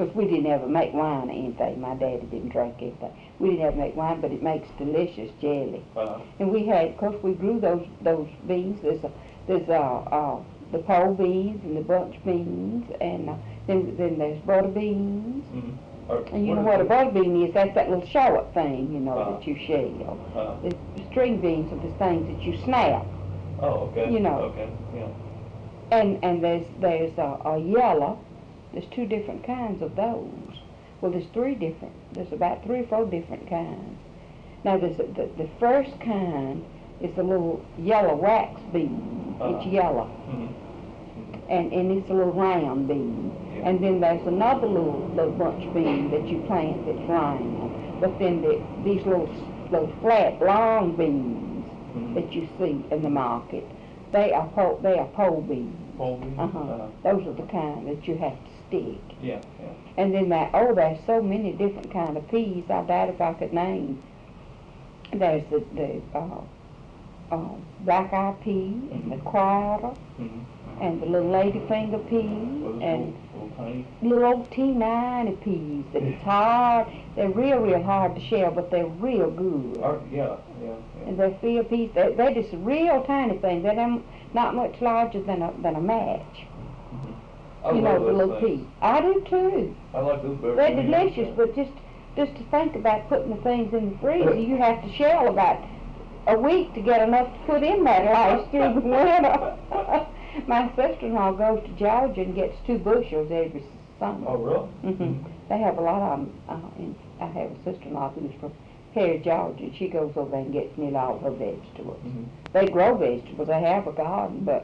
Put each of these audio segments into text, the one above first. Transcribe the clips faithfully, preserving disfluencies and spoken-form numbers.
'cause we didn't ever make wine or anything. My daddy didn't drink anything. We didn't ever make wine, but it makes delicious jelly. Uh-huh. And we had, of course, we grew those those beans. There's a, there's a, uh, the pole beans and the bunch beans, and uh, then then there's butter beans. Mm-hmm. Uh, And you what know what a is butter bean is? That's that little short thing, you know, Uh-huh. that you shell. Uh-huh. The string beans are the things that you snap. Oh, okay. You know. Okay, yeah. And and there's there's a, a yellow. There's two different kinds of those. Well, there's three different. There's about three or four different kinds. Now, there's a, the the first kind is the little yellow wax bean. Uh-huh. It's yellow, Mm-hmm. and and it's a little round bean. Yeah. And then there's another little little bunch bean that you plant that's round. But then the, these little little flat long beans Mm-hmm. that you see in the market, they are pole they are pole beans. Pole beans? Uh-huh. Uh-huh. Those are the kind that you have to stick. Yeah, yeah. And then that, oh, there's so many different kind of peas, I doubt if I could name. There's the, the uh, uh, black-eyed pea, and the crowder, Mm-hmm. and the little ladyfinger Well, pea, those and little, little tiny. little old teeny peas that it's hard. They're real, real hard to shell, but they're real good. Uh, yeah, yeah, yeah. And they're field peas, they're, they're just real tiny things. They're them- not much larger than a, than a match. I You love know, the those little things. pea. I do too. I like those better. They're than delicious, anything. but just just to think about putting the things in the freezer, you have to shell about a week to get enough to put in that last through the winter. My sister-in-law goes to Georgia and gets two bushels every summer. Oh, really? hmm They have a lot of them. Uh, in, I have a sister-in-law who's from Perry, Georgia, and she goes over there and gets nearly all her vegetables. Mm-hmm. They grow vegetables. They have a garden, but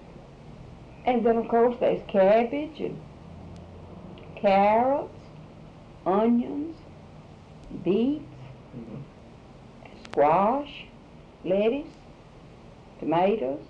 and then of course there's cabbage and carrots, onions, beets, Mm-hmm. squash, lettuce, tomatoes.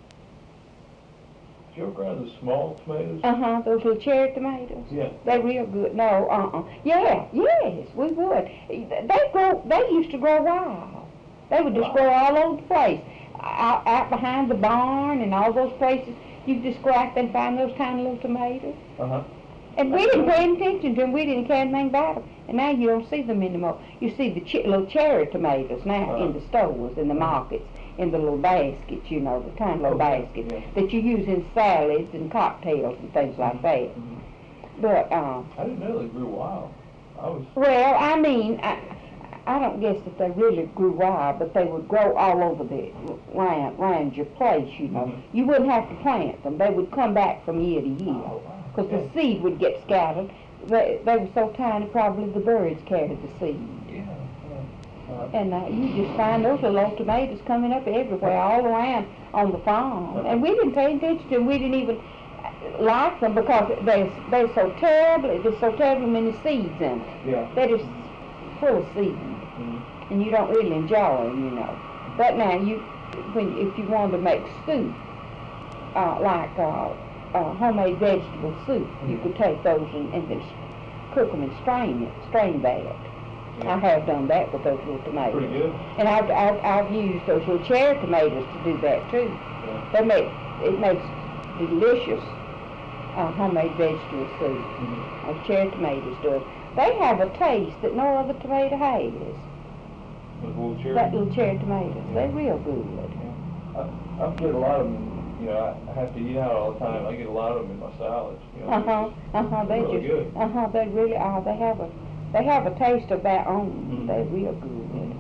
Did you ever grow the small tomatoes? Uh huh. Those little cherry tomatoes. Yeah. They're real good. No, uh uh Yeah, yes, we would. They grow. They used to grow wild. They would just Wow. grow all over the place, out, out behind the barn and all those places. You just go out there and find those tiny little tomatoes. Uh-huh. And we didn't pay any attention to them. We didn't care anything about them. And now you don't see them anymore. You see the ch- little cherry tomatoes now Uh-huh. in the stores, in the markets, in the little baskets, you know, the tiny little Okay, baskets yeah. that you use in salads and cocktails and things like that. Mhm. But, um, I didn't know they grew wild. I was. well, I mean, I, I don't guess that they really grew wild, but they would grow all over the around, around your place, you know. Mhm. You wouldn't have to plant them. They would come back from year to year. Oh, wow. Because Yeah. the seed would get scattered. They, they were so tiny, probably the birds carried the seed. Yeah. yeah. Uh, And uh, you just find those little old tomatoes coming up everywhere, all around on the farm. And we didn't pay attention to them. We didn't even like them because they're, they're so terribly, there's so terribly many seeds in them. yeah. They're just full of seed. Mhm. And you don't really enjoy them, you know. But now, you, when if you wanted to make soup, uh, like uh, uh, homemade vegetable soup, you could take those and, and then cook them and strain it, strain that. Yeah. I have done that with those little tomatoes. Pretty good. And I've, I've, I've used those little cherry tomatoes to do that too. Yeah. They make, it makes delicious uh, homemade vegetable soup. Mhm. Those cherry tomatoes do it. They have a taste that no other tomato has. Those little cherry. That little cherry tomatoes, they're real good. I, I get a lot of them. You know, I, I have to eat out all the time. I get a lot of them in my salads. You know, Uh huh. they're Uh huh. just They really just. good. Uh huh. They really are. They have a. They have a taste of their own. Mhm. They're real good.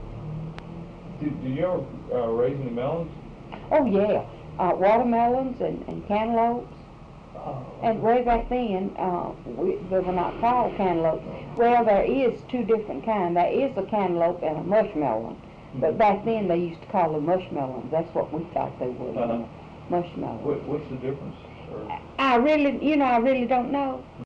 Did, did you ever uh, raise any melons? Oh yeah. Uh, watermelons and, and cantaloupes. Oh. And way back then, uh, we, they were not called cantaloupes. Well, there is two different kinds. There is a cantaloupe and a mushmelon. But back then they used to call them mushmelons. That's what we thought they were. Uh-huh. Mushmelons. What, what's the difference? Or? I really, you know, I really don't know.